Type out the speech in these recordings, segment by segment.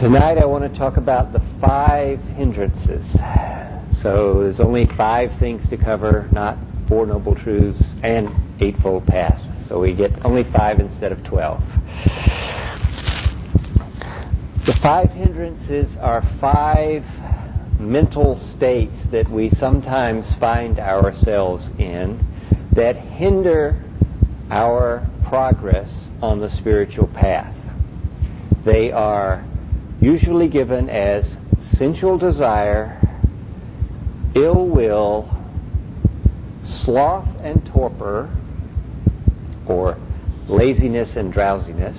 Tonight I want to talk about the 5 hindrances. So there's only 5 things to cover, not 4 Noble Truths and 8-fold Path. So we get only 5 instead of 12. The 5 hindrances are 5 mental states that we sometimes find ourselves in that hinder our progress on the spiritual path. They are usually given as sensual desire, ill will, sloth and torpor, or laziness and drowsiness,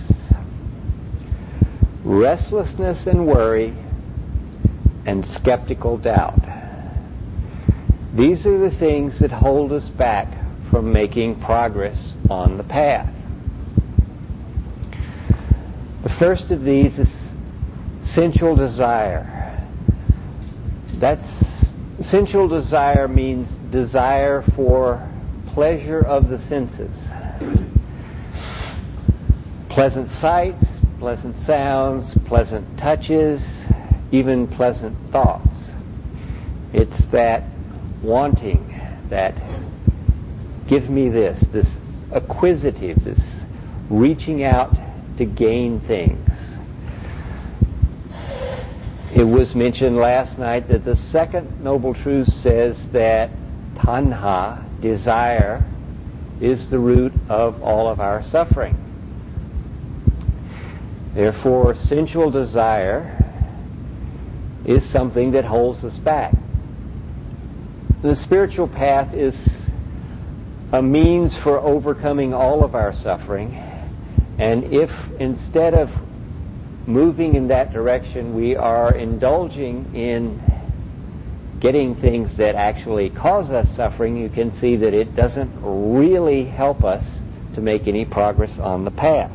restlessness and worry, and skeptical doubt. These are the things that hold us back from making progress on the path. The first of these is sensual desire. Sensual desire means desire for pleasure of the senses. Pleasant sights, pleasant sounds, pleasant touches, even pleasant thoughts. It's that wanting, that give me this acquisitive, this reaching out to gain things. It was mentioned last night that the second Noble Truth says that tanha, desire, is the root of all of our suffering. Therefore, sensual desire is something that holds us back. The spiritual path is a means for overcoming all of our suffering, and if instead of moving in that direction we are indulging in getting things that actually cause us suffering, you can see that it doesn't really help us to make any progress on the path.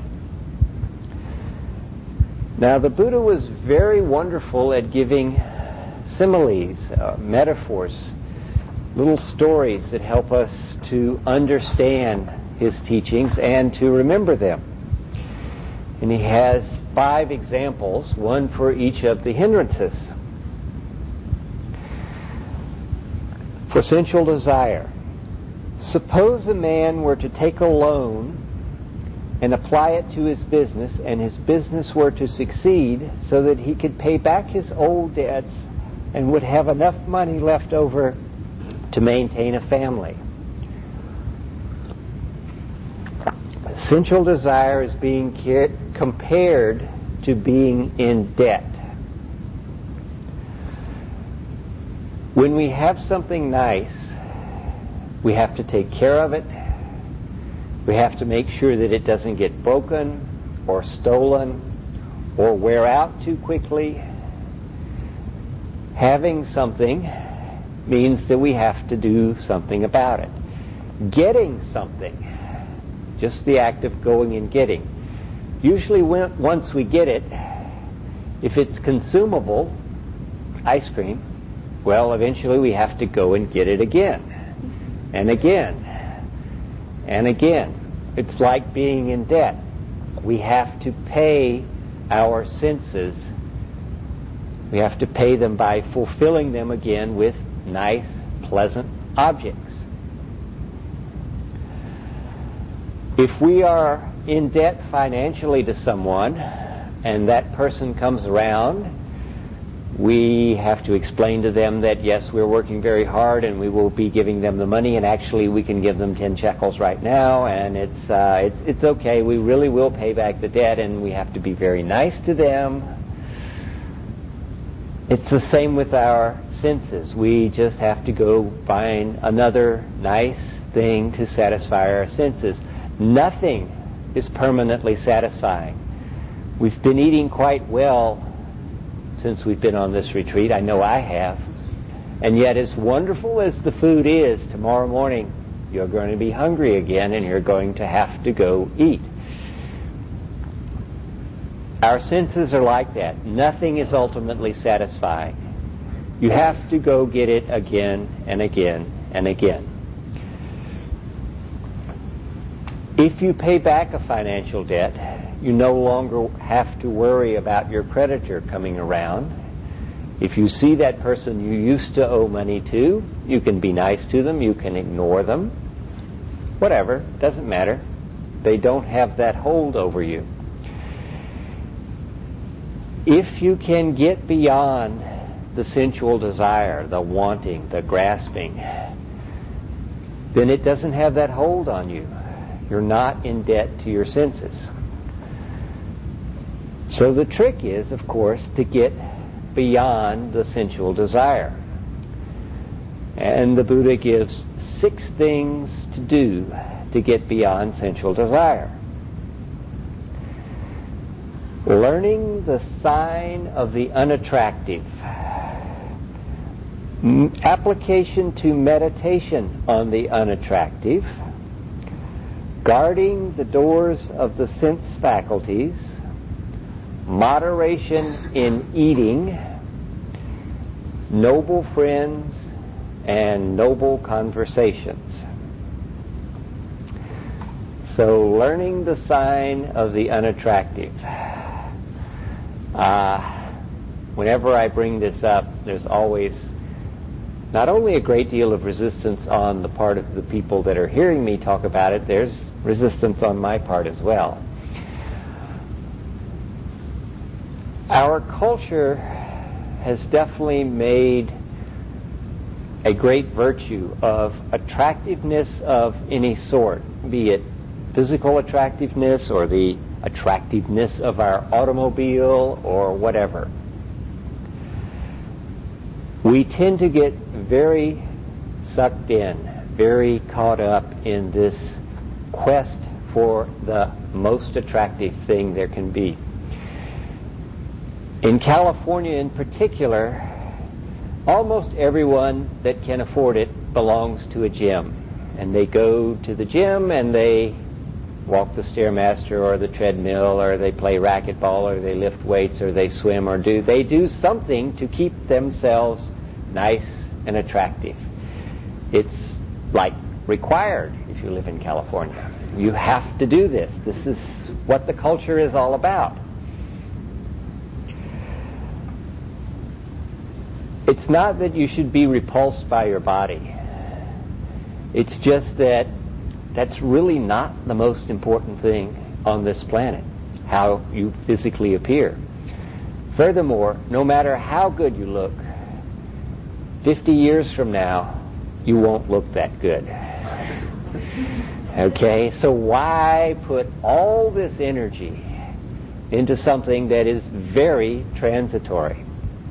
Now, the Buddha was very wonderful at giving similes, metaphors, little stories that help us to understand his teachings and to remember them. And he has 5 examples, one for each of the hindrances. For sensual desire, suppose a man were to take a loan and apply it to his business, and his business were to succeed so that he could pay back his old debts and would have enough money left over to maintain a family. Sensual desire is being compared to being in debt. When we have something nice, we have to take care of it. We have to make sure that it doesn't get broken or stolen or wear out too quickly. Having something means that we have to do something about it. Getting something, just the act of going and getting. Usually once we get it, if it's consumable, ice cream, well, eventually we have to go and get it again, and again, and again. It's like being in debt. We have to pay our senses. We have to pay them by fulfilling them again with nice, pleasant objects. If we are in debt financially to someone and that person comes around, we have to explain to them that yes, we're working very hard and we will be giving them the money, and actually we can give them 10 shekels right now, and it's okay, we really will pay back the debt, and we have to be very nice to them. It's the same with our senses. We just have to go find another nice thing to satisfy our senses. Nothing is permanently satisfying. We've been eating quite well since we've been on this retreat. I know I have. And yet, as wonderful as the food is, tomorrow morning you're going to be hungry again and you're going to have to go eat. Our senses are like that. Nothing is ultimately satisfying. You have to go get it again and again and again. If you pay back a financial debt, you no longer have to worry about your creditor coming around. If you see that person you used to owe money to, you can be nice to them, you can ignore them, whatever, doesn't matter. They don't have that hold over you. If you can get beyond the sensual desire, the wanting, the grasping, then it doesn't have that hold on you. You're not in debt to your senses. So the trick is, of course, to get beyond the sensual desire. And the Buddha gives 6 things to do to get beyond sensual desire. Learning the sign of the unattractive. Application to meditation on the unattractive. Guarding the doors of the sense faculties. Moderation in eating. Noble friends and noble conversations. So, learning the sign of the unattractive. Whenever I bring this up, there's always not only a great deal of resistance on the part of the people that are hearing me talk about it, there's resistance on my part as well. Our culture has definitely made a great virtue of attractiveness of any sort, be it physical attractiveness or the attractiveness of our automobile or whatever. We tend to get very sucked in, very caught up in this quest for the most attractive thing there can be. In California in particular, almost everyone that can afford it belongs to a gym. And they go to the gym and they walk the Stairmaster or the treadmill, or they play racquetball, or they lift weights, or they swim, or they do something to keep themselves nice and attractive. It's like required if you live in California. You have to do this. This is what the culture is all about. It's not that you should be repulsed by your body. It's just that that's really not the most important thing on this planet, how you physically appear. Furthermore, no matter how good you look, 50 years from now, you won't look that good. Okay, so why put all this energy into something that is very transitory?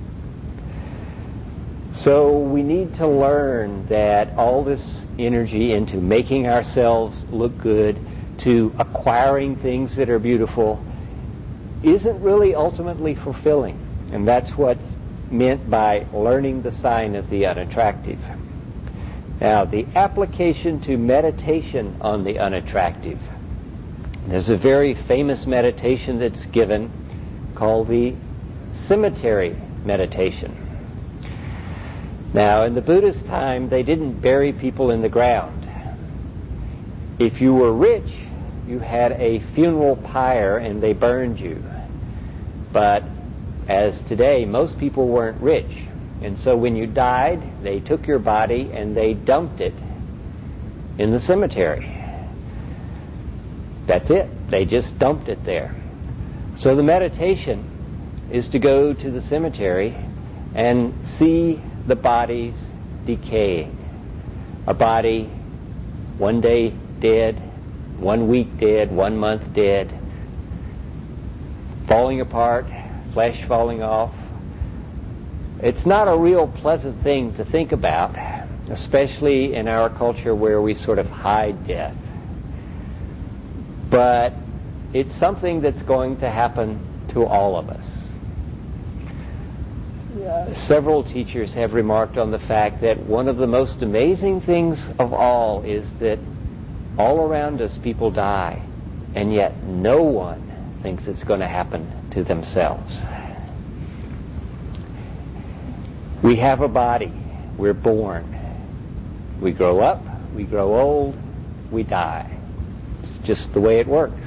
So we need to learn that all this energy into making ourselves look good, to acquiring things that are beautiful, isn't really ultimately fulfilling. And that's what's meant by learning the sign of the unattractive. Now, the application to meditation on the unattractive. There's a very famous meditation that's given called the cemetery meditation. Now, in the Buddha's time, they didn't bury people in the ground. If you were rich, you had a funeral pyre and they burned you. But as today, most people weren't rich. And so when you died, they took your body and they dumped it in the cemetery. That's it. They just dumped it there. So the meditation is to go to the cemetery and see the bodies decaying. A body 1 day dead, 1 week dead, 1 month dead, falling apart, flesh falling off. It's not a real pleasant thing to think about, especially in our culture where we sort of hide death. But it's something that's going to happen to all of us. Several teachers have remarked on the fact that one of the most amazing things of all is that all around us people die, and yet no one thinks it's going to happen to themselves. We have a body. We're born. We grow up. We grow old. We die. It's just the way it works.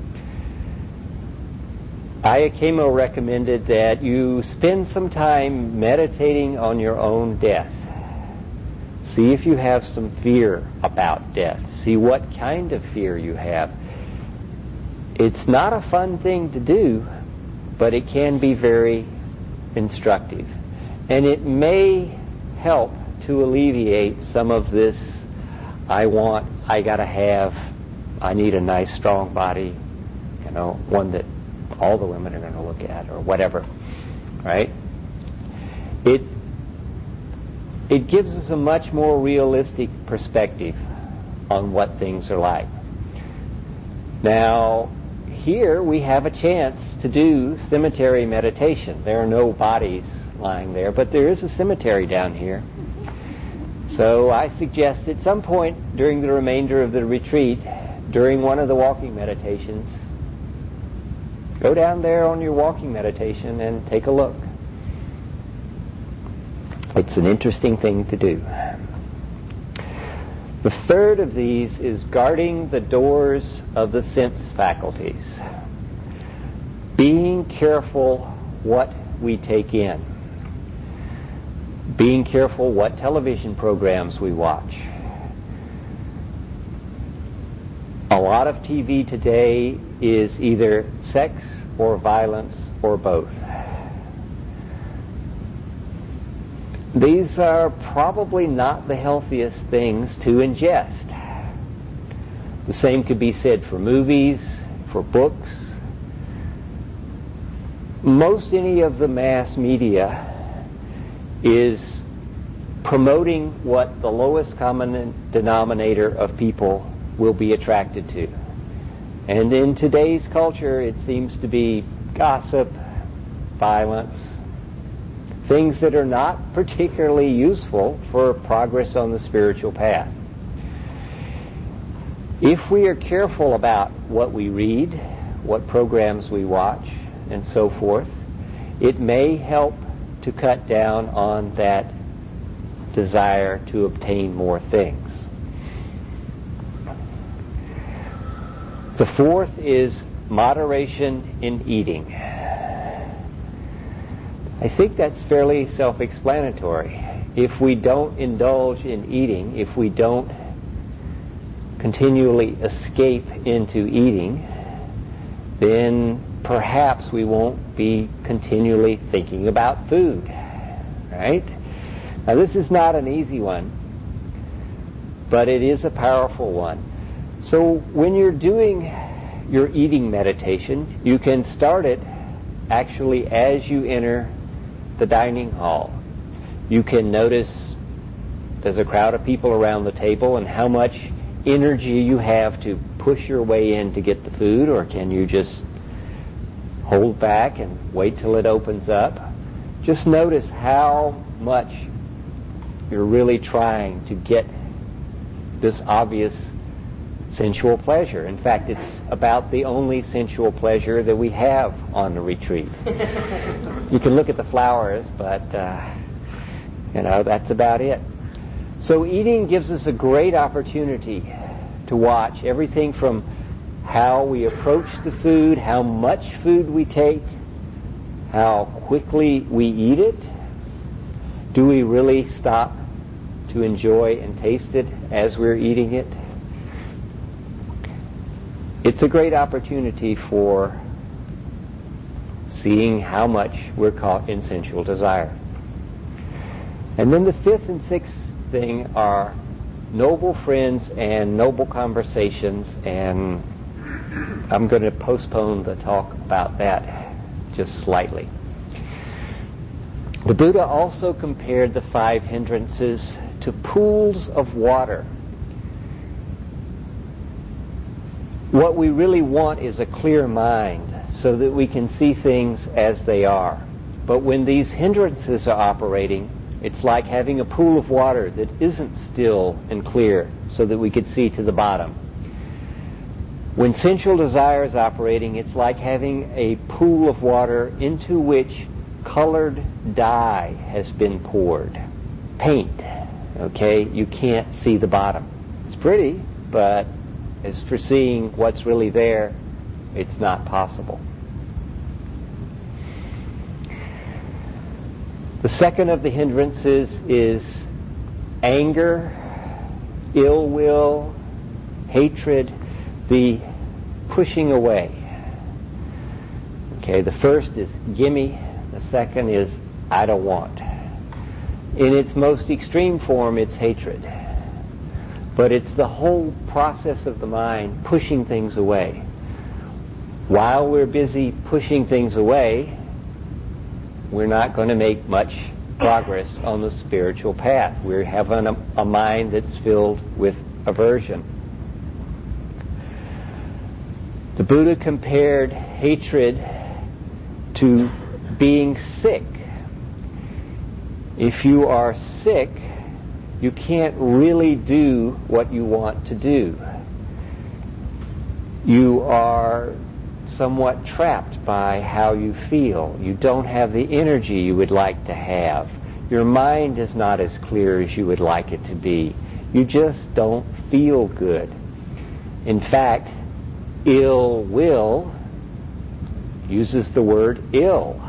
Ayakemo recommended that you spend some time meditating on your own death. See if you have some fear about death. See what kind of fear you have. It's not a fun thing to do, but it can be very instructive. And it may help to alleviate some of this, I gotta have, I need a nice strong body, one that all the women are going to look at, or whatever, right? It gives us a much more realistic perspective on what things are like. Now, here we have a chance to do cemetery meditation. There are no bodies lying there, but there is a cemetery down here. So I suggest at some point during the remainder of the retreat, during one of the walking meditations, go down there on your walking meditation and take a look. It's an interesting thing to do. The third of these is guarding the doors of the sense faculties. Being careful what we take in. Being careful what television programs we watch. A lot of TV today is either sex or violence or both. These are probably not the healthiest things to ingest. The same could be said for movies, for books. Most any of the mass media is promoting what the lowest common denominator of people will be attracted to. And in today's culture, it seems to be gossip, violence, things that are not particularly useful for progress on the spiritual path. If we are careful about what we read, what programs we watch, and so forth, it may help to cut down on that desire to obtain more things. The fourth is moderation in eating. I think that's fairly self-explanatory. If we don't indulge in eating, if we don't continually escape into eating, then perhaps we won't be continually thinking about food, right? Now this is not an easy one, but it is a powerful one. So when you're doing your eating meditation, you can start it actually as you enter the dining hall. You can notice there's a crowd of people around the table and how much energy you have to push your way in to get the food, or can you just hold back and wait till it opens up? Just notice how much you're really trying to get this obvious sensual pleasure. In fact, it's about the only sensual pleasure that we have on the retreat. You can look at the flowers, but that's about it. So eating gives us a great opportunity to watch everything from how we approach the food, how much food we take, how quickly we eat it. Do we really stop to enjoy and taste it as we're eating it? It's a great opportunity for seeing how much we're caught in sensual desire. And then the fifth and sixth thing are noble friends and noble conversations, and I'm going to postpone the talk about that just slightly. The Buddha also compared the 5 hindrances to pools of water. What we really want is a clear mind so that we can see things as they are. But when these hindrances are operating, it's like having a pool of water that isn't still and clear so that we could see to the bottom. When sensual desire is operating, it's like having a pool of water into which colored dye has been poured. Paint. Okay? You can't see the bottom. It's pretty, but As for seeing what's really there, it's not possible. The second of the hindrances is anger, ill will, hatred, the pushing away. Okay, the first is gimme, the second is I don't want. In its most extreme form, it's hatred. But it's the whole process of the mind pushing things away. While we're busy pushing things away, we're not going to make much progress on the spiritual path. We're having a mind that's filled with aversion. The Buddha compared hatred to being sick. If you are sick, you can't really do what you want to do. You are somewhat trapped by how you feel. You don't have the energy you would like to have. Your mind is not as clear as you would like it to be. You just don't feel good. In fact, ill will uses the word ill.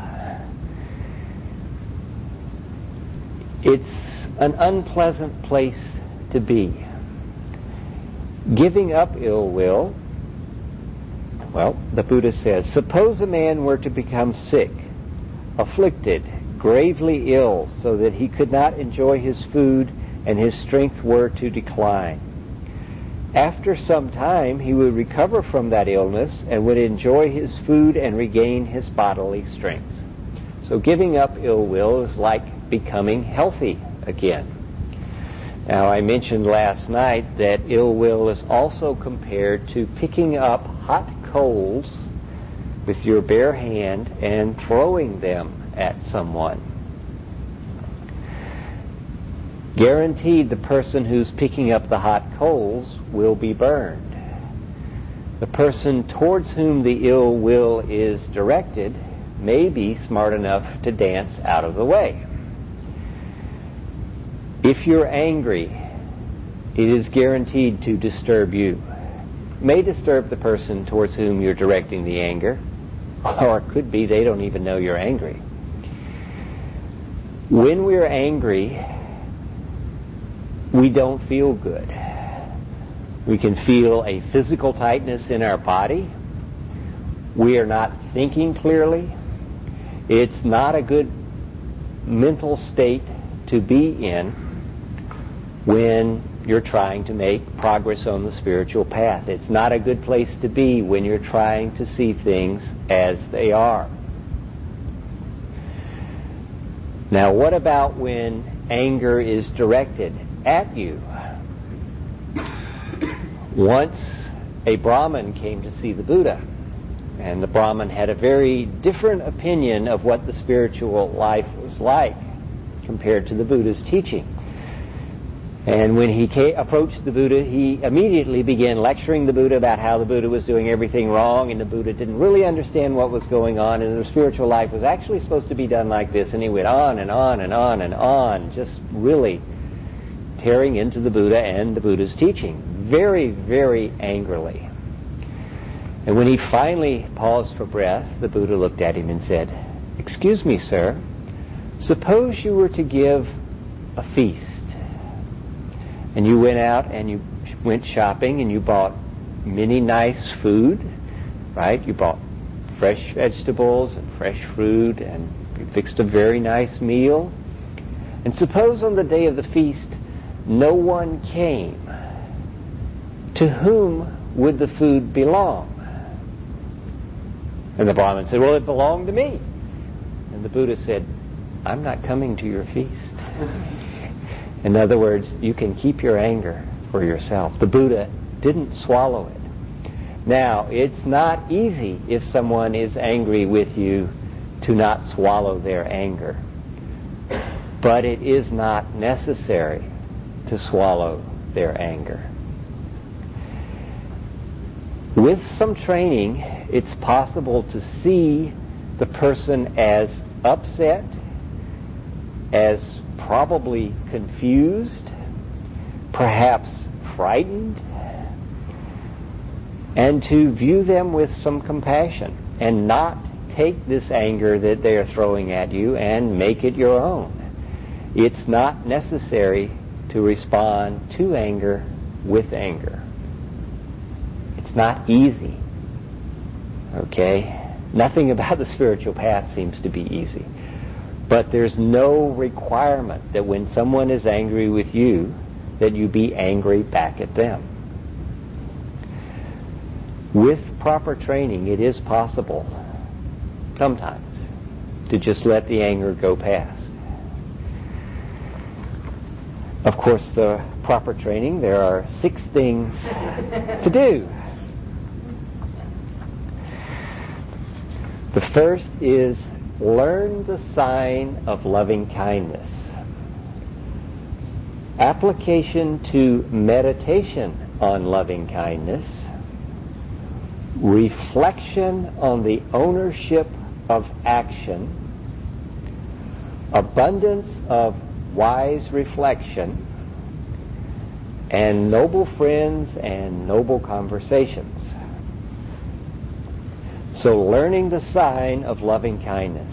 It's an unpleasant place to be. Giving up ill will, well, the Buddha says, suppose a man were to become sick, afflicted, gravely ill, so that he could not enjoy his food and his strength were to decline. After some time, he would recover from that illness and would enjoy his food and regain his bodily strength. So giving up ill will is like becoming healthy again. Now, I mentioned last night that ill will is also compared to picking up hot coals with your bare hand and throwing them at someone. Guaranteed, the person who's picking up the hot coals will be burned. The person towards whom the ill will is directed may be smart enough to dance out of the way. If you're angry, it is guaranteed to disturb you. It may disturb the person towards whom you're directing the anger, or it could be they don't even know you're angry. When we're angry, we don't feel good. We can feel a physical tightness in our body. We are not thinking clearly. It's not a good mental state to be in when you're trying to make progress on the spiritual path. It's not a good place to be when you're trying to see things as they are. Now, what about when anger is directed at you? Once a Brahmin came to see the Buddha, and the Brahmin had a very different opinion of what the spiritual life was like compared to the Buddha's teaching. And when he approached the Buddha, he immediately began lecturing the Buddha about how the Buddha was doing everything wrong, and the Buddha didn't really understand what was going on, and the spiritual life was actually supposed to be done like this. And he went on and on and on and on, just really tearing into the Buddha and the Buddha's teaching, very, very angrily. And when he finally paused for breath, the Buddha looked at him and said, "Excuse me, sir, suppose you were to give a feast, and you went out and you went shopping and you bought many nice food, right? You bought fresh vegetables and fresh fruit and you fixed a very nice meal. And suppose on the day of the feast no one came. To whom would the food belong?" And the Brahmin said, "Well, it belonged to me." And the Buddha said, "I'm not coming to your feast." In other words, you can keep your anger for yourself. The Buddha didn't swallow it. Now, it's not easy if someone is angry with you to not swallow their anger. But it is not necessary to swallow their anger. With some training, it's possible to see the person as upset, as probably confused, perhaps frightened, and to view them with some compassion and not take this anger that they are throwing at you and make it your own. It's not necessary to respond to anger with anger. It's not easy. Okay? Nothing about the spiritual path seems to be easy. But there's no requirement that when someone is angry with you, that you be angry back at them. With proper training, it is possible, sometimes, to just let the anger go past. Of course, the proper training, there are 6 things to do. The first is learn the sign of loving kindness. Application to meditation on loving kindness, reflection on the ownership of action, abundance of wise reflection, and noble friends and noble conversations. So learning the sign of loving kindness.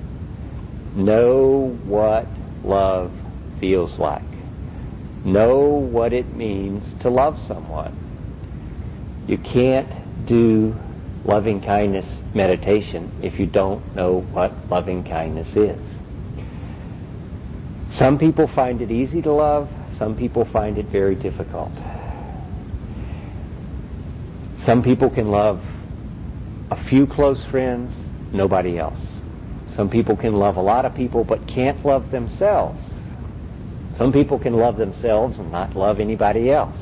Know what love feels like. Know what it means to love someone. You can't do loving kindness meditation if you don't know what loving kindness is. Some people find it easy to love. Some people find it very difficult. Some people can love a few close friends, nobody else. Some people can love a lot of people but can't love themselves. Some people can love themselves and not love anybody else.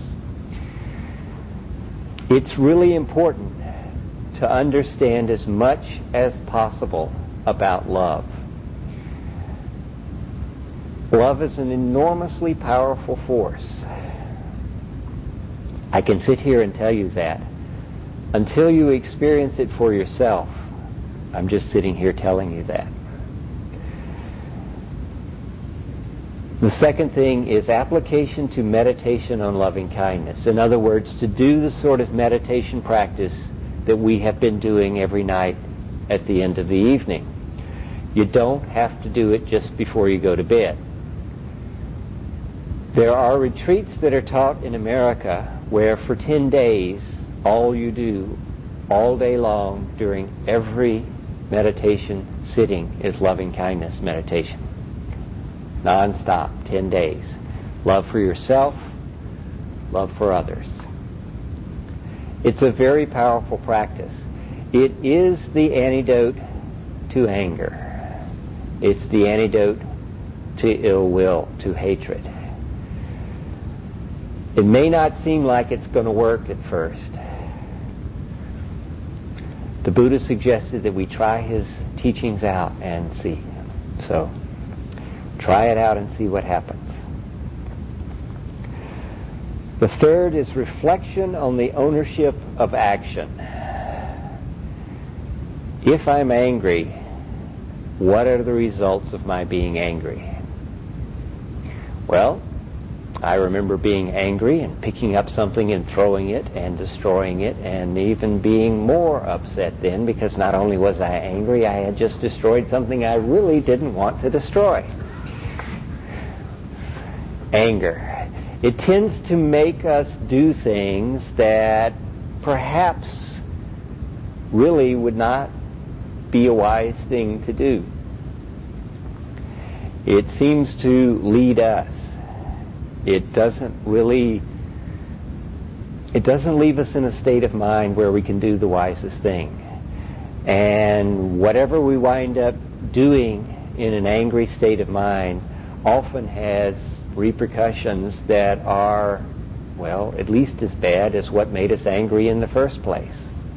It's really important to understand as much as possible about love. Love is an enormously powerful force. I can sit here and tell you that. Until you experience it for yourself, I'm just sitting here telling you that. The second thing is application to meditation on loving kindness. In other words, to do the sort of meditation practice that we have been doing every night at the end of the evening. You don't have to do it just before you go to bed. There are retreats that are taught in America where for 10 days, all you do all day long during every meditation sitting is loving kindness meditation. Non-stop, 10 days. Love for yourself, love for others. It's a very powerful practice. It is the antidote to anger. It's the antidote to ill will, to hatred. It may not seem like it's going to work at first. The Buddha suggested that we try his teachings out and see. So, try it out and see what happens. The third is reflection on the ownership of action. If I'm angry, what are the results of my being angry? Well, I remember being angry and picking up something and throwing it and destroying it, and even being more upset then because not only was I angry, I had just destroyed something I really didn't want to destroy. Anger. It tends to make us do things that perhaps really would not be a wise thing to do. It seems to lead us. It doesn't leave us in a state of mind where we can do the wisest thing. And whatever we wind up doing in an angry state of mind often has repercussions that are, well, at least as bad as what made us angry in the first place.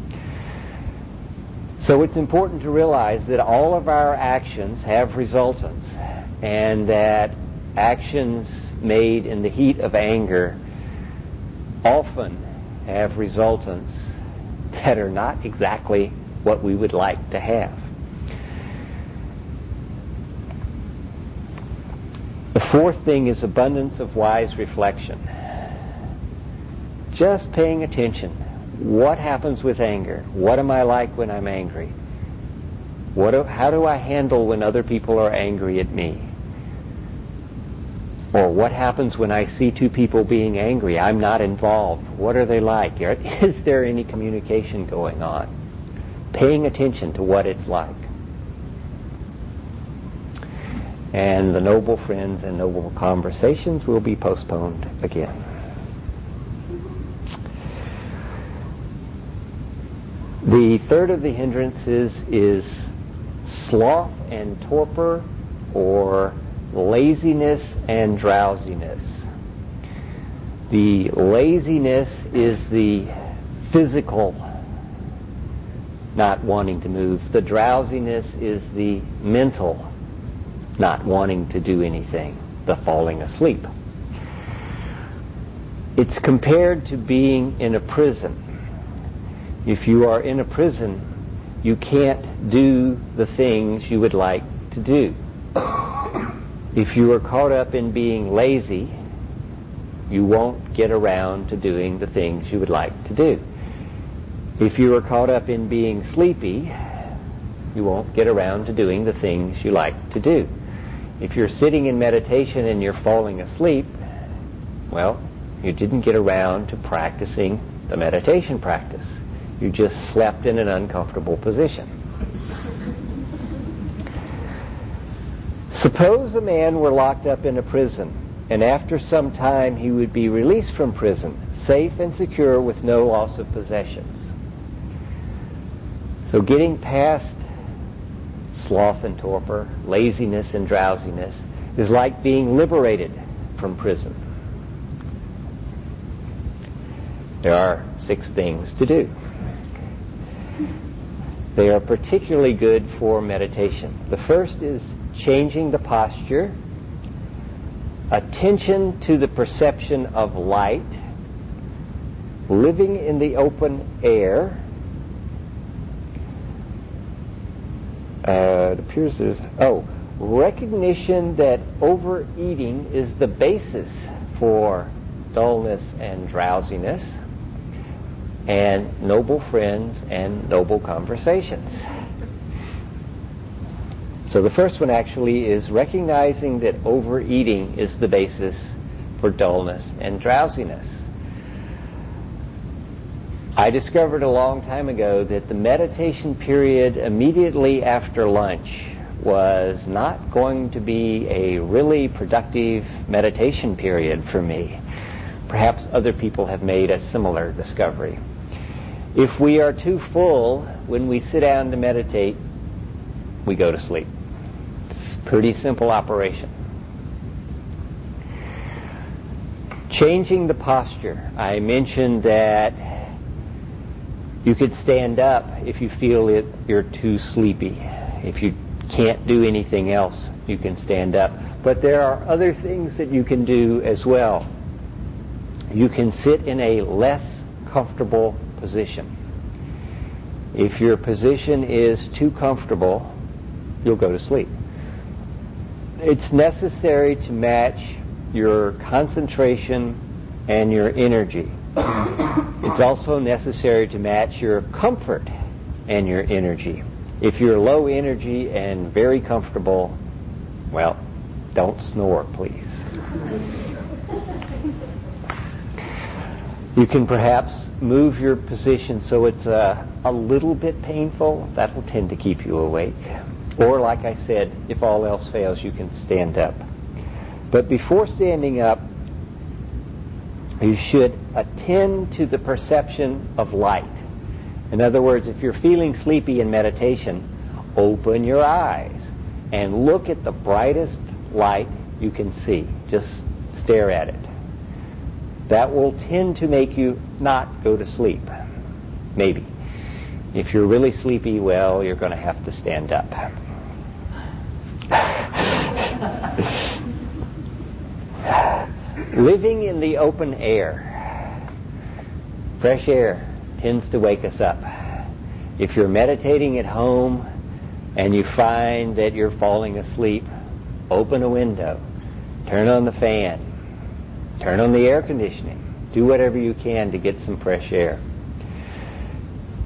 So it's important to realize that all of our actions have resultants, and that actions made in the heat of anger often have resultants that are not exactly what we would like to have. The fourth thing is abundance of wise reflection. Just paying attention. What happens with anger? What am I like when I'm angry? How do I handle when other people are angry at me? Or what happens when I see two people being angry? I'm not involved. What are they like? Is there any communication going on? Paying attention to what it's like. And the noble friends and noble conversations will be postponed again. The third of the hindrances is sloth and torpor, or laziness and drowsiness. The laziness is the physical not wanting to move. The drowsiness is the mental not wanting to do anything, the falling asleep. It's compared to being in a prison. If you are in a prison, you can't do the things you would like to do. If you are caught up in being lazy, you won't get around to doing the things you would like to do. If you are caught up in being sleepy, you won't get around to doing the things you like to do. If you're sitting in meditation and you're falling asleep, well, you didn't get around to practicing the meditation practice. You just slept in an uncomfortable position. Suppose a man were locked up in a prison, and after some time he would be released from prison, safe and secure with no loss of possessions. So getting past sloth and torpor, laziness and drowsiness, is like being liberated from prison. There are 6 things to do. They are particularly good for meditation. The first is changing the posture, attention to the perception of light, living in the open air. It appears there's recognition that overeating is the basis for dullness and drowsiness, and noble friends and noble conversations. So the first one actually is recognizing that overeating is the basis for dullness and drowsiness. I discovered a long time ago that the meditation period immediately after lunch was not going to be a really productive meditation period for me. Perhaps other people have made a similar discovery. If we are too full when we sit down to meditate, we go to sleep. It's a pretty simple operation. Changing the posture. I mentioned that you could stand up if you feel you're too sleepy. If you can't do anything else, you can stand up. But there are other things that you can do as well. You can sit in a less comfortable position. If your position is too comfortable, you'll go to sleep. It's necessary to match your concentration and your energy. It's also necessary to match your comfort and your energy. If you're low energy and very comfortable, well, don't snore, please. You can perhaps move your position so it's a little bit painful. That will tend to keep you awake. Or, like I said, if all else fails, you can stand up. But before standing up, you should attend to the perception of light. In other words, if you're feeling sleepy in meditation, open your eyes and look at the brightest light you can see. Just stare at it. That will tend to make you not go to sleep. Maybe. If you're really sleepy, well, you're going to have to stand up. Living in the open air. Fresh air tends to wake us up. If you're meditating at home and you find that you're falling asleep, open a window, turn on the fan, turn on the air conditioning, do whatever you can to get some fresh air.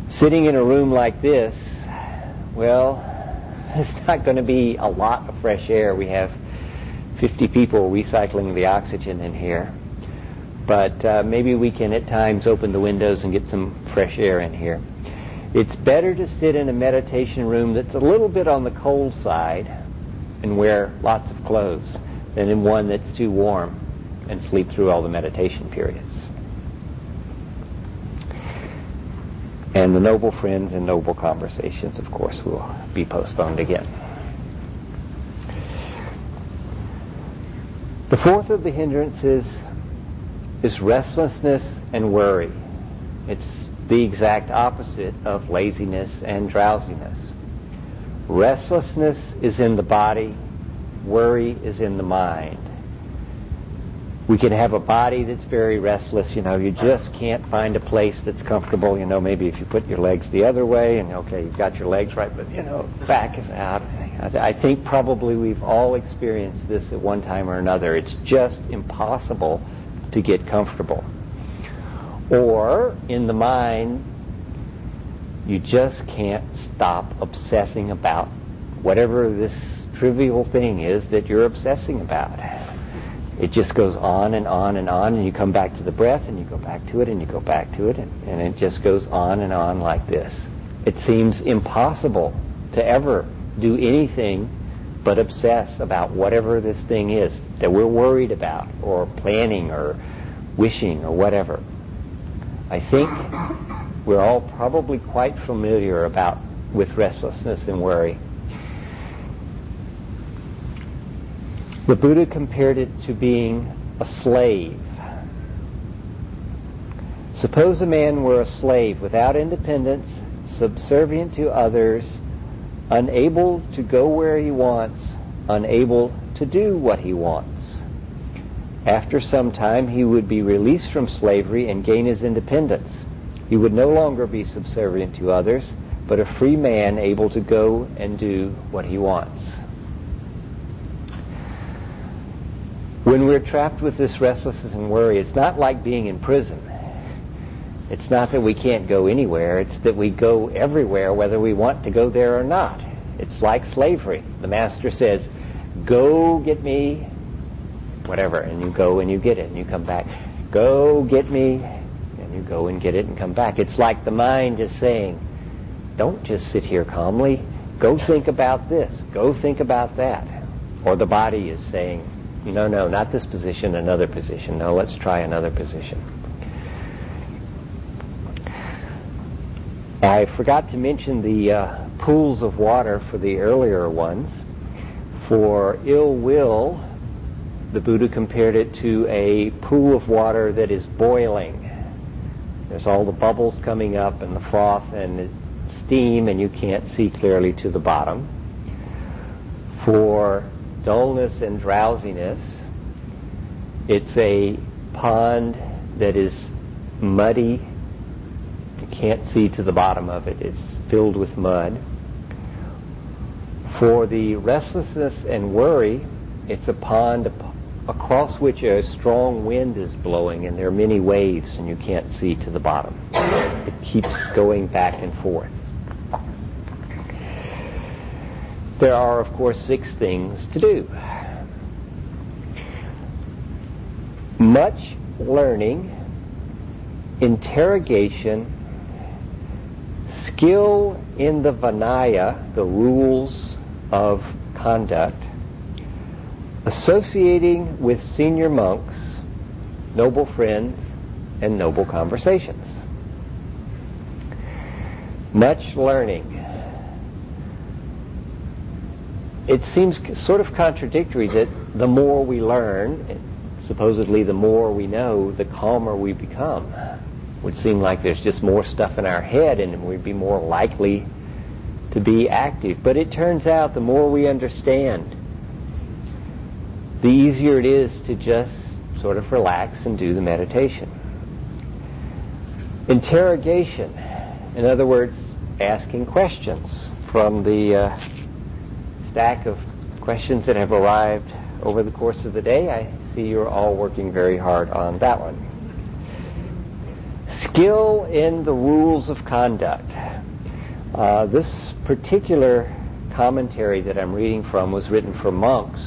Sitting in a room like this, well, it's not going to be a lot of fresh air. We have 50 people recycling the oxygen in here. But maybe we can at times open the windows and get some fresh air in here. It's better to sit in a meditation room that's a little bit on the cold side and wear lots of clothes than in one that's too warm and sleep through all the meditation periods. And the noble friends and noble conversations, of course, will be postponed again. The fourth of the hindrances is restlessness and worry. It's the exact opposite of laziness and drowsiness. Restlessness is in the body, worry is in the mind. We can have a body that's very restless. You just can't find a place that's comfortable. Maybe if you put your legs the other way and, okay, you've got your legs right, but, back is out. I think probably we've all experienced this at one time or another. It's just impossible to get comfortable. Or, in the mind, you just can't stop obsessing about whatever this trivial thing is that you're obsessing about. It just goes on and on and on, and you come back to the breath, and you go back to it, and you go back to it, and it just goes on and on like this. It seems impossible to ever do anything but obsess about whatever this thing is that we're worried about, or planning, or wishing, or whatever. I think we're all probably quite familiar with restlessness and worry. The Buddha compared it to being a slave. Suppose a man were a slave without independence, subservient to others, unable to go where he wants, unable to do what he wants. After some time, he would be released from slavery and gain his independence. He would no longer be subservient to others, but a free man able to go and do what he wants. When we're trapped with this restlessness and worry, it's not like being in prison. It's not that we can't go anywhere. It's that we go everywhere whether we want to go there or not. It's like slavery. The master says, go get me, whatever, and you go and you get it and you come back. Go get me, and you go and get it and come back. It's like the mind is saying, don't just sit here calmly. Go think about this. Go think about that. Or the body is saying, no, not this position, another position. No, let's try another position. I forgot to mention the pools of water for the earlier ones. For ill will, the Buddha compared it to a pool of water that is boiling. There's all the bubbles coming up and the froth and the steam, and you can't see clearly to the bottom. For dullness and drowsiness, it's a pond that is muddy. You can't see to the bottom of it. It's filled with mud. For the restlessness and worry, it's a pond across which a strong wind is blowing, and there are many waves, and you can't see to the bottom. It keeps going back and forth. There are, of course, 6 things to do. Much learning, interrogation, skill in the Vinaya, the rules of conduct, associating with senior monks, noble friends, and noble conversations. Much learning. It seems sort of contradictory that the more we learn, supposedly the more we know, the calmer we become. It would seem like there's just more stuff in our head and we'd be more likely to be active. But it turns out the more we understand, the easier it is to just sort of relax and do the meditation. Interrogation, in other words, asking questions from the stack of questions that have arrived over the course of the day. I see you're all working very hard on that one. Skill in the rules of conduct. This particular commentary that I'm reading from was written for monks.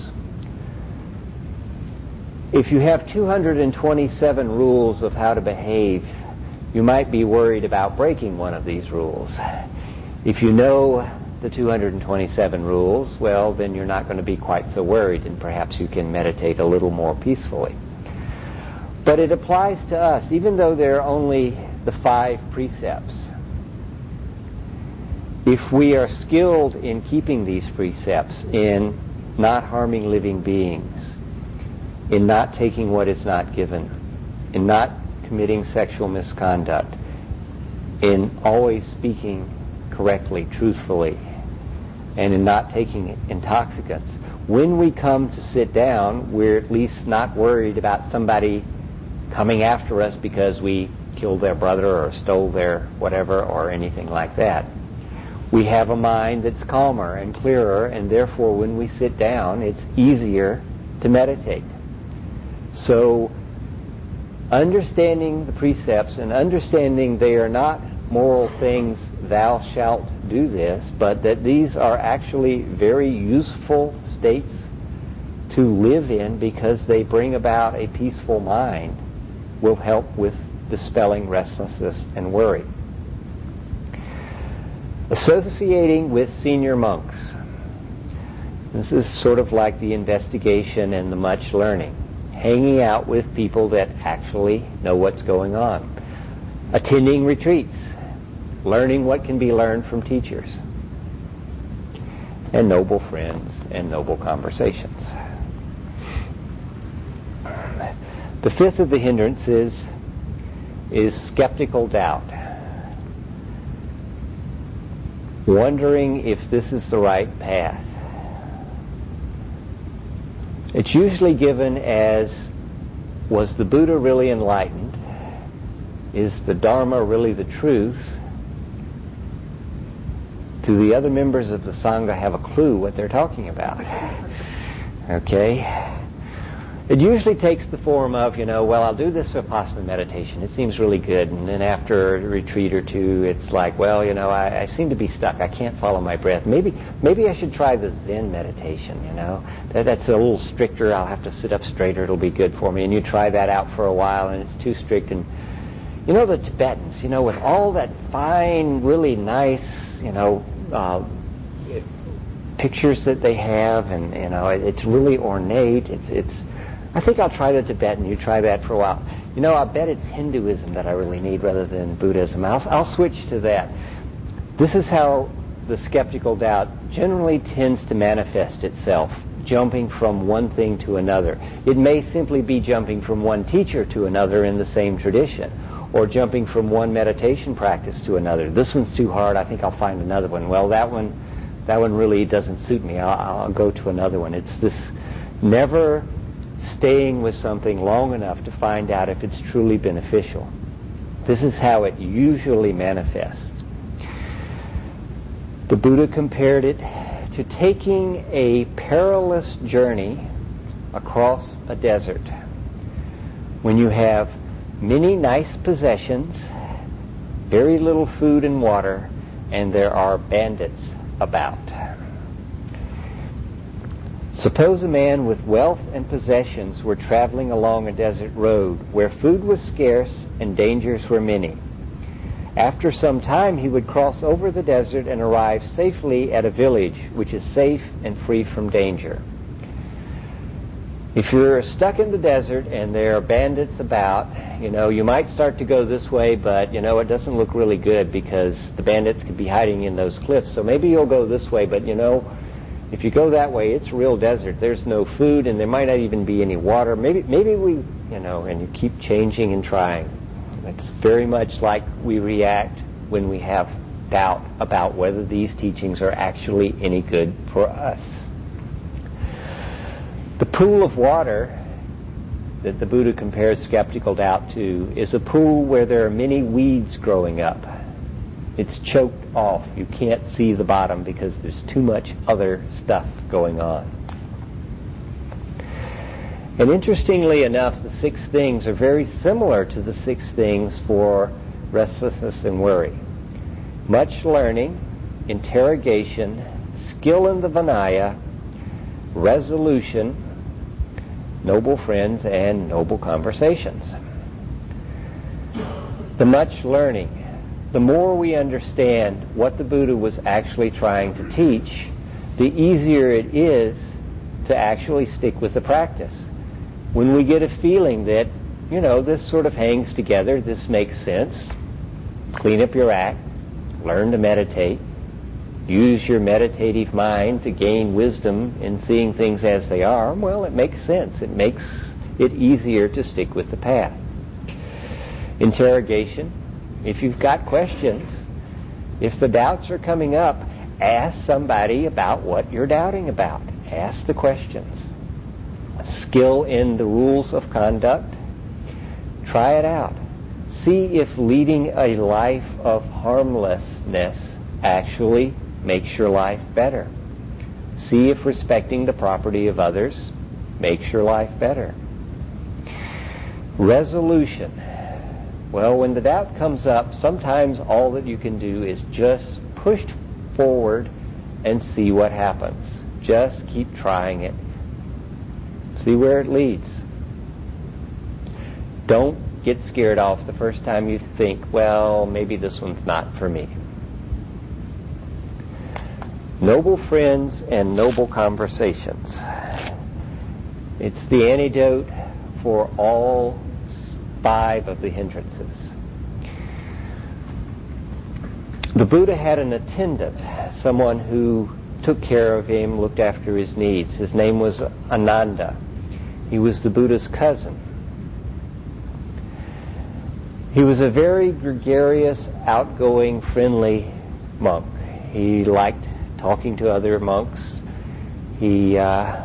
If you have 227 rules of how to behave, you might be worried about breaking one of these rules. If you know the 227 rules, well, then you're not going to be quite so worried, and perhaps you can meditate a little more peacefully. But it applies to us, even though there are only the 5 precepts. If we are skilled in keeping these precepts, in not harming living beings, in not taking what is not given, in not committing sexual misconduct, in always speaking correctly, truthfully, and in not taking intoxicants, when we come to sit down, we're at least not worried about somebody coming after us because we killed their brother or stole their whatever or anything like that. We have a mind that's calmer and clearer, and therefore when we sit down, it's easier to meditate. So, understanding the precepts and understanding they are not moral things, thou shalt do this, but that these are actually very useful states to live in because they bring about a peaceful mind, will help with dispelling restlessness and worry. Associating with senior monks. This is sort of like the investigation and the much learning. Hanging out with people that actually know what's going on. Attending retreats. Learning what can be learned from teachers. And noble friends and noble conversations. The 5th of the hindrances is skeptical doubt. Wondering if this is the right path. It's usually given as, was the Buddha really enlightened? Is the Dharma really the truth? Do the other members of the Sangha have a clue what they're talking about? Okay? It usually takes the form of, well, I'll do this Vipassana meditation. It seems really good. And then after a retreat or two, it's like, well, I seem to be stuck. I can't follow my breath. Maybe I should try the Zen meditation, That's a little stricter. I'll have to sit up straighter. It'll be good for me. And you try that out for a while, and it's too strict. And, the Tibetans, with all that fine, really nice, pictures that they have, and, it's really ornate. I think I'll try the Tibetan. You try that for a while. I bet it's Hinduism that I really need rather than Buddhism. I'll switch to that. This is how the skeptical doubt generally tends to manifest itself, jumping from one thing to another. It may simply be jumping from one teacher to another in the same tradition, or jumping from one meditation practice to another. This one's too hard. I think I'll find another one. Well, that one really doesn't suit me. I'll go to another one. It's this never staying with something long enough to find out if it's truly beneficial. This is how it usually manifests. The Buddha compared it to taking a perilous journey across a desert. When you have many nice possessions, very little food and water, and there are bandits about. Suppose a man with wealth and possessions were traveling along a desert road where food was scarce and dangers were many. After some time he would cross over the desert and arrive safely at a village which is safe and free from danger. If you're stuck in the desert and there are bandits about, you might start to go this way, but, it doesn't look really good because the bandits could be hiding in those cliffs. So maybe you'll go this way, but, if you go that way, it's real desert. There's no food, and there might not even be any water. Maybe we, and you keep changing and trying. It's very much like we react when we have doubt about whether these teachings are actually any good for us. The pool of water that the Buddha compares skeptical doubt to is a pool where there are many weeds growing up. It's choked off. You can't see the bottom because there's too much other stuff going on. And interestingly enough, the 6 things are very similar to the 6 things for restlessness, and worry. Much learning, interrogation, skill in the Vinaya, resolution, noble friends, and noble conversations. The much learning. The more we understand what the Buddha was actually trying to teach, the easier it is to actually stick with the practice. When we get a feeling that, this sort of hangs together, this makes sense, clean up your act, learn to meditate, use your meditative mind to gain wisdom in seeing things as they are, well, it makes sense. It makes it easier to stick with the path. Interrogation. If you've got questions, if the doubts are coming up, ask somebody about what you're doubting about. Ask the questions. Skill in the rules of conduct. Try it out. See if leading a life of harmlessness actually makes your life better. See if respecting the property of others makes your life better. Resolution. Well, when the doubt comes up, sometimes all that you can do is just push forward and see what happens. Just keep trying it. See where it leads. Don't get scared off the first time you think, well, maybe this one's not for me. Noble friends and noble conversations. It's the antidote for all 5 of the hindrances. The Buddha had an attendant, someone who took care of him, looked after his needs. His name was Ananda. He was the Buddha's cousin. He was a very gregarious, outgoing, friendly monk. He liked talking to other monks. He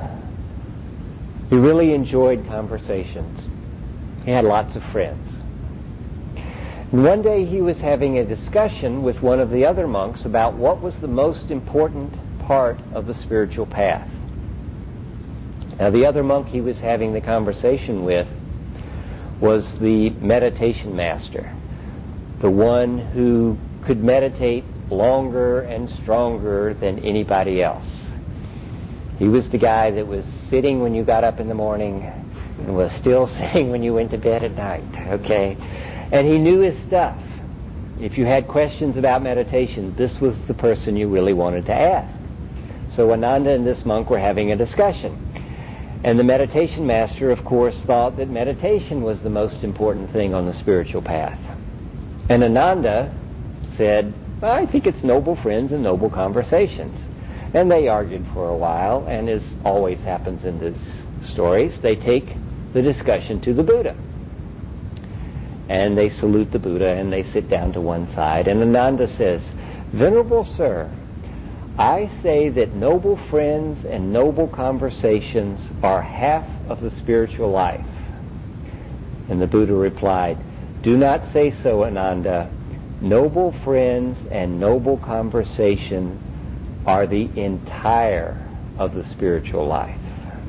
really enjoyed conversations. He had lots of friends. And one day he was having a discussion with one of the other monks about what was the most important part of the spiritual path. Now, the other monk he was having the conversation with was the meditation master, the one who could meditate longer and stronger than anybody else. He was the guy that was sitting when you got up in the morning and was still sitting when you went to bed at night, okay? And he knew his stuff. If you had questions about meditation, this was the person you really wanted to ask. So Ananda and this monk were having a discussion. And the meditation master, of course, thought that meditation was the most important thing on the spiritual path. And Ananda said, well, I think it's noble friends and noble conversations. And they argued for a while, and as always happens in these stories, they take the discussion to the Buddha. And they salute the Buddha, and they sit down to one side. And Ananda says, Venerable Sir, I say that noble friends and noble conversations are half of the spiritual life. And the Buddha replied, Do not say so, Ananda. Noble friends and noble conversation are the entire of the spiritual life.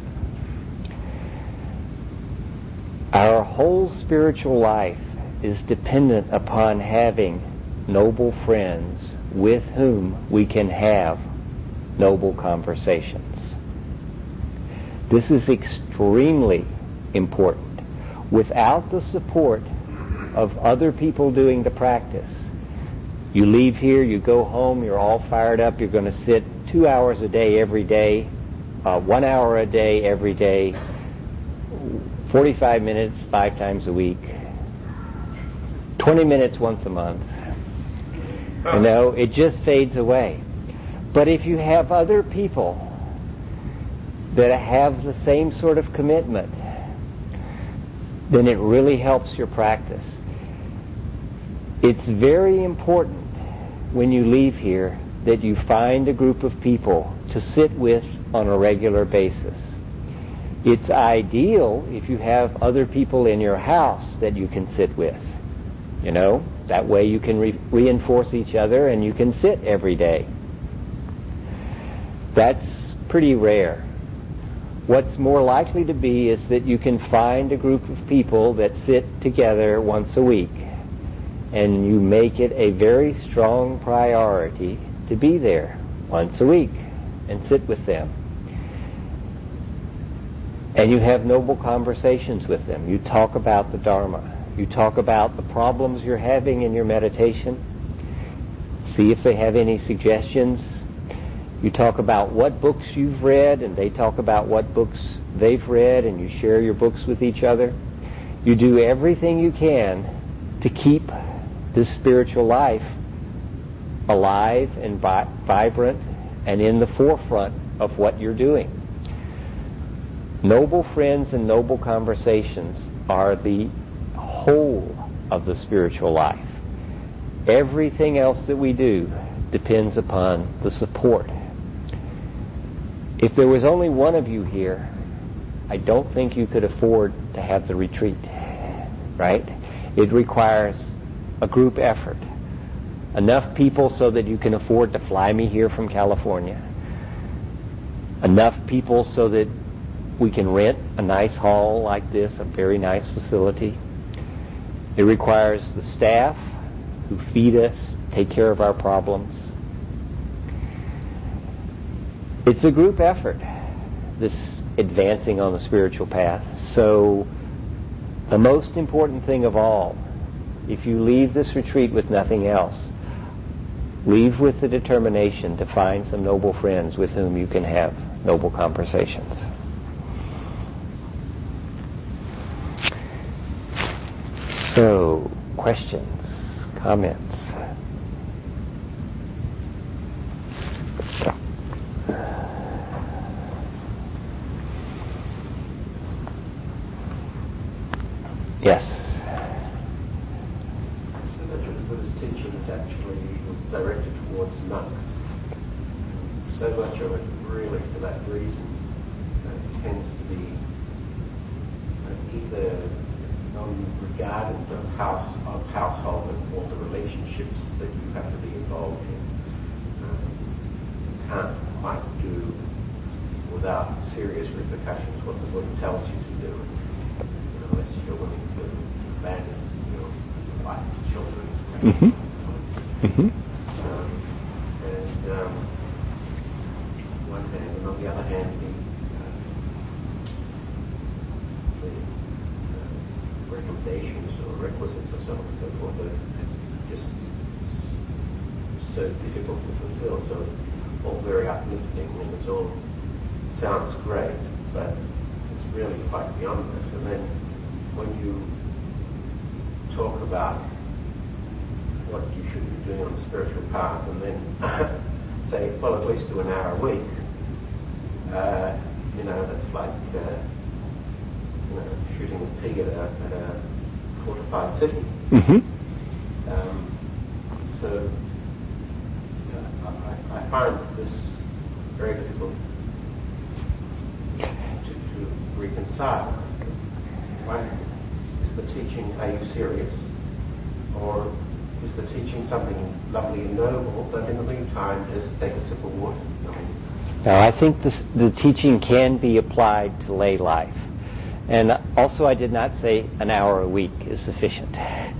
Our whole spiritual life is dependent upon having noble friends with whom we can have noble conversations. This is extremely important. Without the support of other people doing the practice, you leave here, you go home, you're all fired up, you're going to sit 2 hours a day every day, 1 hour a day every day, 45 minutes 5 times a week, 20 minutes once a month. You know, it just fades away. But if you have other people that have the same sort of commitment, then it really helps your practice. It's very important when you leave here that you find a group of people to sit with on a regular basis. It's ideal if you have other people in your house that you can sit with. You know, that way you can reinforce each other and you can sit every day. That's pretty rare. What's more likely to be is that you can find a group of people that sit together once a week. and you make it a very strong priority to be there once a week and sit with them. And you have noble conversations with them. You talk about the Dharma. You talk about the problems you're having in your meditation. See if they have any suggestions. You talk about what books you've read, and they talk about what books they've read, and you share your books with each other. You do everything you can to keep this spiritual life alive and vibrant and in the forefront of what you're doing. Noble friends and noble conversations are the whole of the spiritual life. Everything else that we do depends upon the support. If there was only one of you here, I don't think you could afford to have the retreat, right? It requires a group effort. Enough people so that you can afford to fly me here from California. Enough people so that we can rent a nice hall like this, a very nice facility. It requires the staff who feed us, take care of our problems. It's a group effort, this advancing on the spiritual path. So the most important thing of all, if you leave this retreat with nothing else, leave with the determination to find some noble friends with whom you can have noble conversations. So, questions, comments? Yes. So much of the Buddha's teachings actually was directed towards monks. So much of it, really, for that reason, tends to be either regarded of household or the relationships that you have to be involved in. You can't quite do without serious repercussions what the Buddha tells you to do, unless you're willing to abandon your wife and children. On one hand, and on the other hand, the recommendations or requisites or so on and so forth are just so difficult to fulfill. So it's all very uplifting and it all sounds great, but it's really quite beyond this. And then when you talk about what you should be doing on the spiritual path and then say, well, at least do an hour a week, that's like shooting a pig at a fortified city. So I find this very difficult to reconcile. Why is the teaching, are you serious? Or is the teaching something lovely and noble, but in the meantime, just take a sip of water? Now, I think the teaching can be applied to lay life. And also, I did not say an hour a week is sufficient.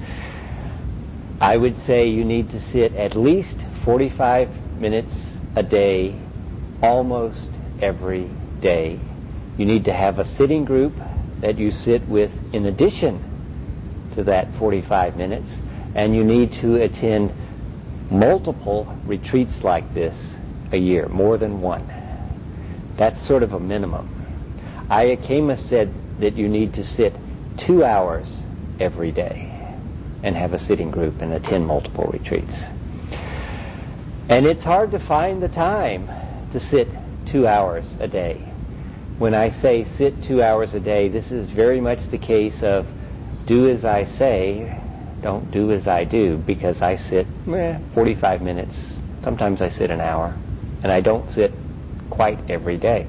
I would say you need to sit at least 45 minutes a day, almost every day. You need to have a sitting group that you sit with in addition to that 45 minutes, and you need to attend multiple retreats like this a year, more than one. That's sort of a minimum. Ayya Khema said that you need to sit 2 hours every day and have a sitting group and attend multiple retreats. And it's hard to find the time to sit 2 hours a day. When I say sit 2 hours a day, this is very much the case of do as I say, don't do as I do, because I sit 45 minutes, sometimes I sit an hour, and I don't sit quite every day.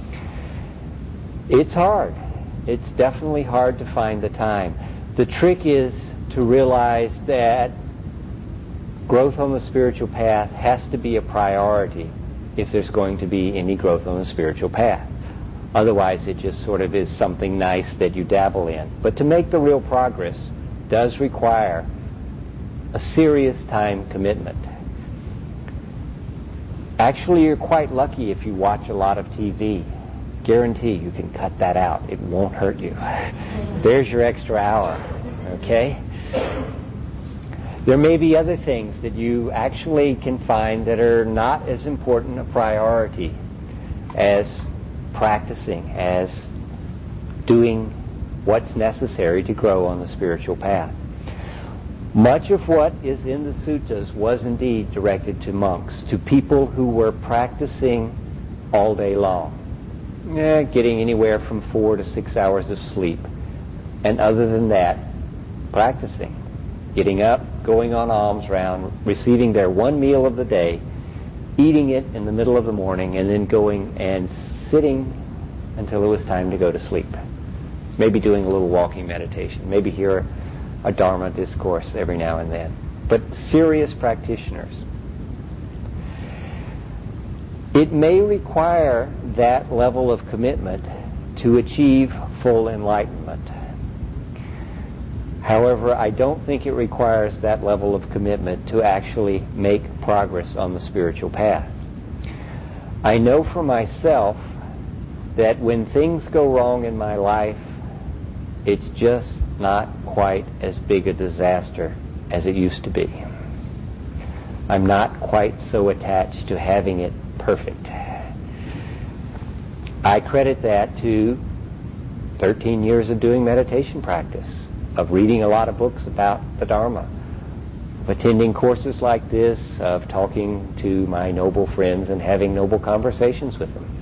It's hard. It's definitely hard to find the time. The trick is to realize that growth on the spiritual path has to be a priority if there's going to be any growth on the spiritual path. Otherwise, it just sort of is something nice that you dabble in. But to make the real progress does require a serious time commitment. Actually, you're quite lucky if you watch a lot of TV. Guarantee you can cut that out. It won't hurt you. There's your extra hour, okay? There may be other things that you actually can find that are not as important a priority as practicing, as doing what's necessary to grow on the spiritual path. Much of what is in the suttas was indeed directed to monks, to people who were practicing all day long, getting anywhere from 4 to 6 hours of sleep, and other than that, practicing, getting up, going on alms round, receiving their one meal of the day, eating it in the middle of the morning, and then going and sitting until it was time to go to sleep. Maybe doing a little walking meditation, maybe hear a Dharma discourse every now and then. But serious practitioners. It may require that level of commitment to achieve full enlightenment. However, I don't think it requires that level of commitment to actually make progress on the spiritual path. I know for myself that when things go wrong in my life, it's just not quite as big a disaster as it used to be. I'm not quite so attached to having it perfect. I credit that to 13 years of doing meditation practice, of reading a lot of books about the Dharma, of attending courses like this, of talking to my noble friends and having noble conversations with them.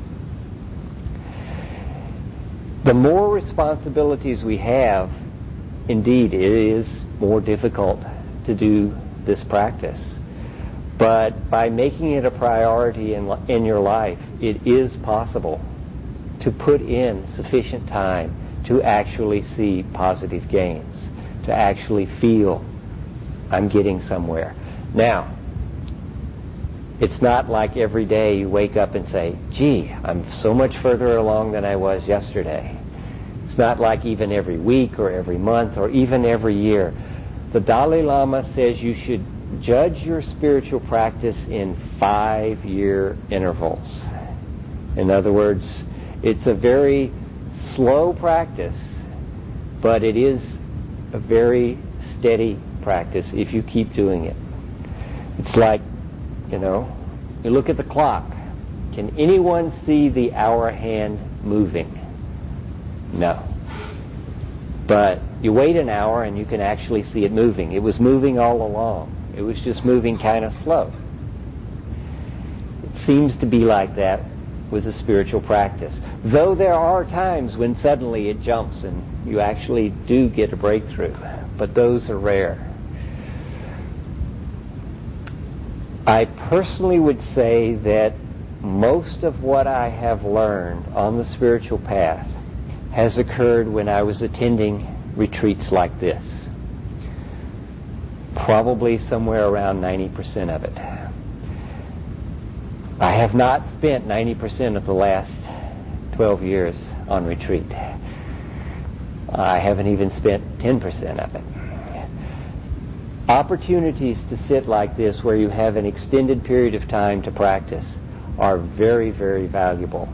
The more responsibilities we have, indeed, it is more difficult to do this practice. But by making it a priority in your life, it is possible to put in sufficient time to actually see positive gains, to actually feel I'm getting somewhere. Now, it's not like every day you wake up and say, gee, I'm so much further along than I was yesterday. It's not like even every week or every month or even every year. The Dalai Lama says you should judge your spiritual practice in 5-year intervals. In other words, it's a very slow practice, but it is a very steady practice if you keep doing it. It's like, you look at the clock. Can anyone see the hour hand moving? No. But you wait an hour and you can actually see it moving. It was moving all along. It was just moving kind of slow. It seems to be like that with the spiritual practice. Though there are times when suddenly it jumps and you actually do get a breakthrough. But those are rare. I personally would say that most of what I have learned on the spiritual path has occurred when I was attending retreats like this. Probably somewhere around 90% of it. I have not spent 90% of the last 12 years on retreat. I haven't even spent 10% of it. Opportunities to sit like this where you have an extended period of time to practice are very, very valuable.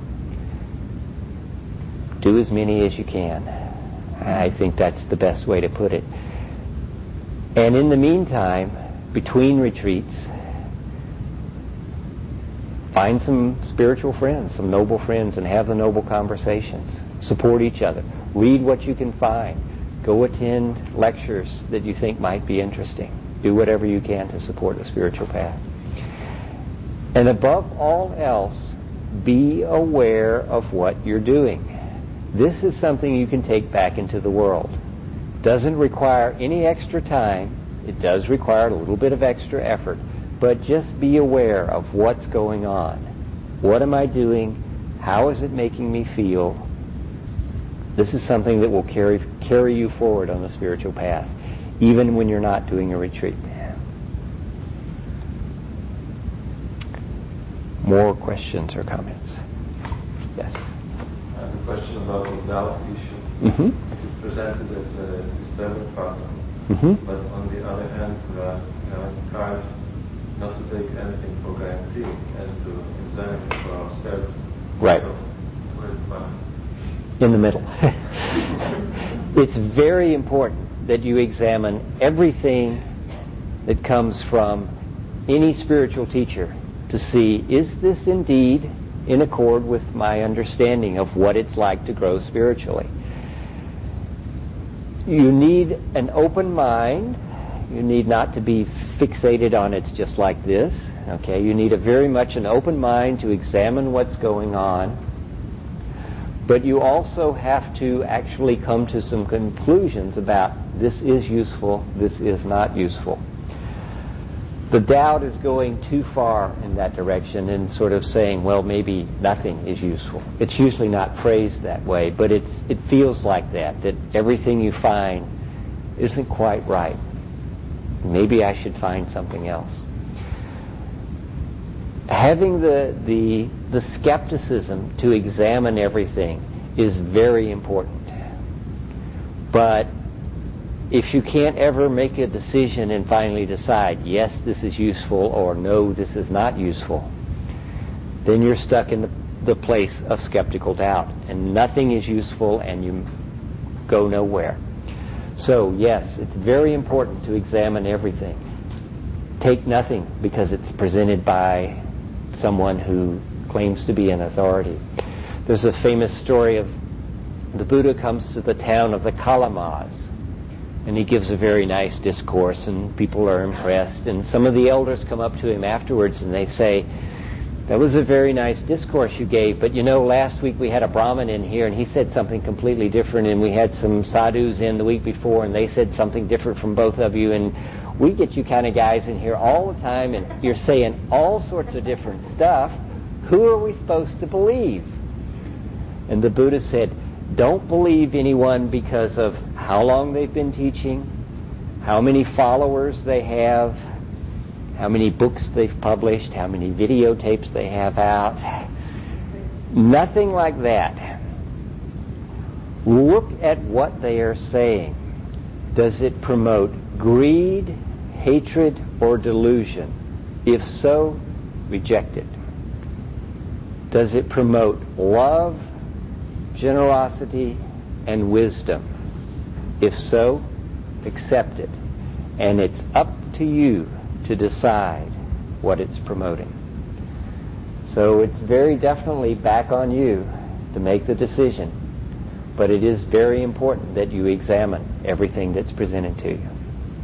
Do as many as you can. I think that's the best way to put it. And in the meantime, between retreats, find some spiritual friends, some noble friends, and have the noble conversations. Support each other. Read what you can find. Go attend lectures that you think might be interesting. Do whatever you can to support the spiritual path. And above all else, be aware of what you're doing. This is something you can take back into the world. It doesn't require any extra time. It does require a little bit of extra effort. But just be aware of what's going on. What am I doing? How is it making me feel? This is something that will carry you forward on the spiritual path, even when you're not doing a retreat. More questions or comments? Yes. I have a question about the doubt issue. Mm-hmm. It is presented as a disturbing factor. But on the other hand, we are encouraged not to take anything for granted and to examine it for ourselves. Right. So, where's the balance? In the middle. It's very important that you examine everything that comes from any spiritual teacher to see, is this indeed in accord with my understanding of what it's like to grow spiritually? You need an open mind. You need not to be fixated on it's just like this. Okay, you need very much an open mind to examine what's going on. But you also have to actually come to some conclusions about this is useful, this is not useful. The doubt is going too far in that direction and sort of saying, well, maybe nothing is useful. It's usually not phrased that way, but it feels like that everything you find isn't quite right. Maybe I should find something else. Having the skepticism to examine everything is very important. But if you can't ever make a decision and finally decide, yes, this is useful, or no, this is not useful, then you're stuck in the place of skeptical doubt, and nothing is useful and you go nowhere. So, yes, it's very important to examine everything. Take nothing because it's presented by someone who claims to be an authority. There's a famous story of the Buddha comes to the town of the Kalamas, and he gives a very nice discourse, and people are impressed. And some of the elders come up to him afterwards and they say, that was a very nice discourse you gave, but you know, last week we had a Brahmin in here and he said something completely different, and we had some sadhus in the week before and they said something different from both of you, and we get you kind of guys in here all the time and you're saying all sorts of different stuff. Who are we supposed to believe? And the Buddha said, don't believe anyone because of how long they've been teaching, how many followers they have, how many books they've published, how many videotapes they have out. Nothing like that. Look at what they are saying. Does it promote greed, hatred, or delusion? If so, reject it. Does it promote love, generosity, and wisdom? If so, accept it. And it's up to you to decide what it's promoting. So it's very definitely back on you to make the decision. But it is very important that you examine everything that's presented to you.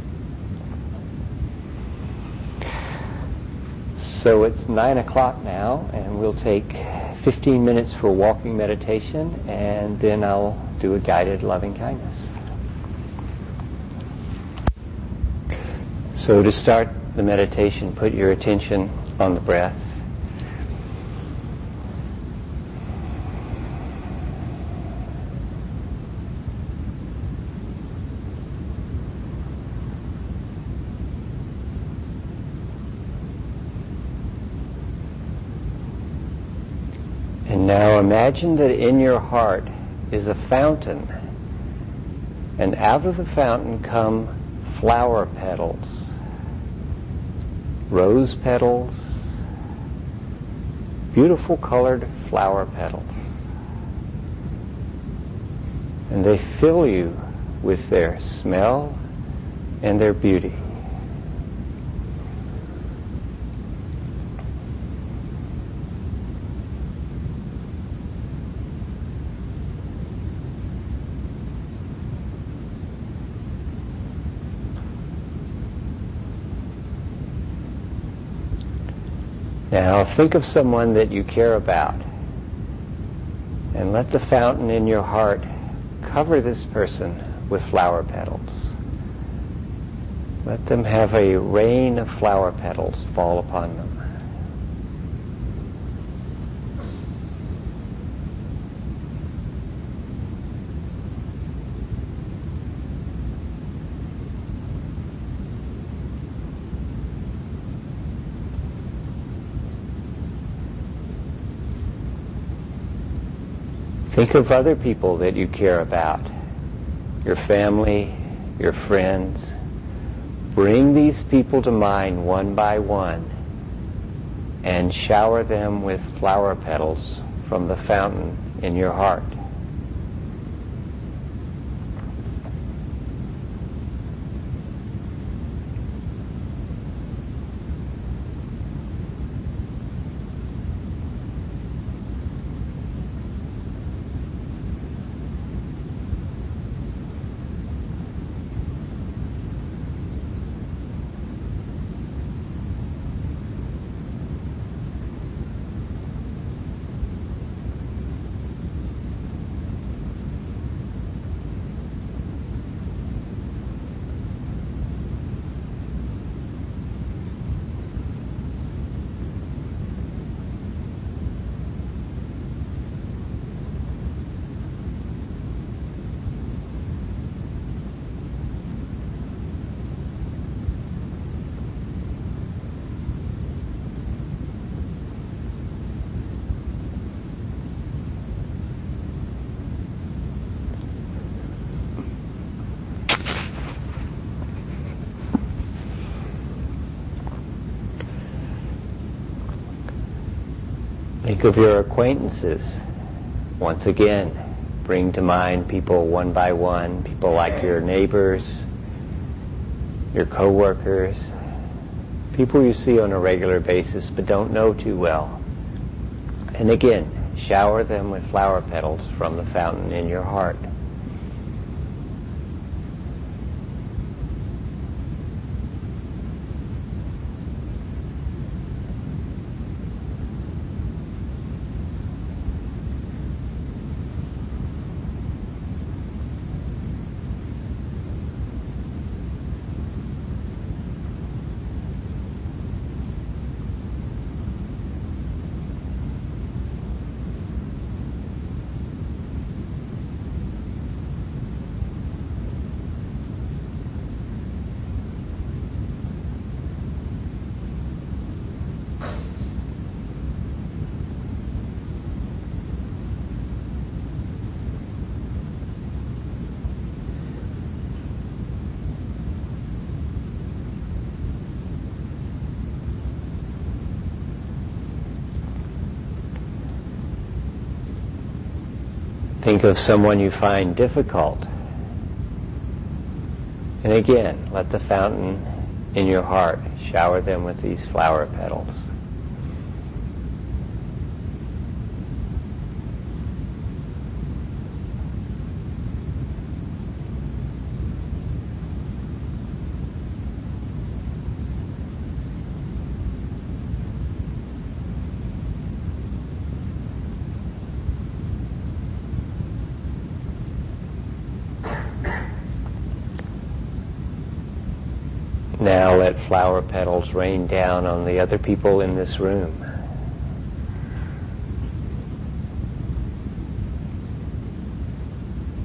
So it's 9 o'clock now, and we'll take 15 minutes for walking meditation, and then I'll do a guided loving kindness. So to start the meditation, put your attention on the breath. And now imagine that in your heart is a fountain, and out of the fountain come flower petals, rose petals, beautiful colored flower petals. And they fill you with their smell and their beauty. Now think of someone that you care about, and let the fountain in your heart cover this person with flower petals. Let them have a rain of flower petals fall upon them. Think of other people that you care about, your family, your friends. Bring these people to mind one by one and shower them with flower petals from the fountain in your heart. Think of your acquaintances. Once again, bring to mind people one by one, people like your neighbors, your co-workers, people you see on a regular basis but don't know too well. And again, shower them with flower petals from the fountain in your heart. Think of someone you find difficult. And again, let the fountain in your heart shower them with these flower petals. Now let flower petals rain down on the other people in this room.